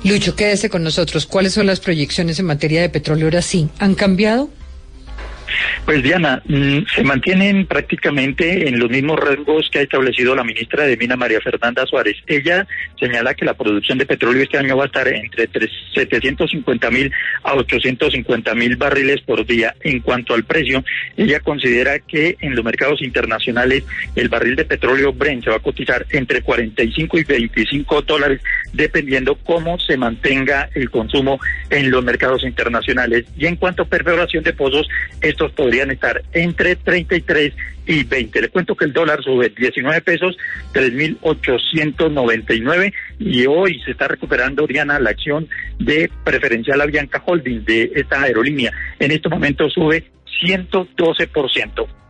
Lucho, quédese con nosotros. ¿Cuáles son las proyecciones en materia de petróleo ahora sí? ¿Han cambiado? Pues Diana, se mantienen prácticamente en los mismos rasgos que ha establecido la ministra de Minas, María Fernanda Suárez. Ella señala que la producción de petróleo este año va a estar entre 750.000 a 850.000 barriles por día. En cuanto al precio, ella considera que en los mercados internacionales el barril de petróleo Brent se va a cotizar entre 45 y 25 dólares, dependiendo cómo se mantenga el consumo en los mercados internacionales. Y en cuanto a perforación de pozos, estos podrían estar entre 33 y 20. Le cuento que el dólar sube 19 pesos, 3.899, y hoy se está recuperando, Diana, la acción de Preferencial Avianca Holding de esta aerolínea. En estos momentos sube 112%.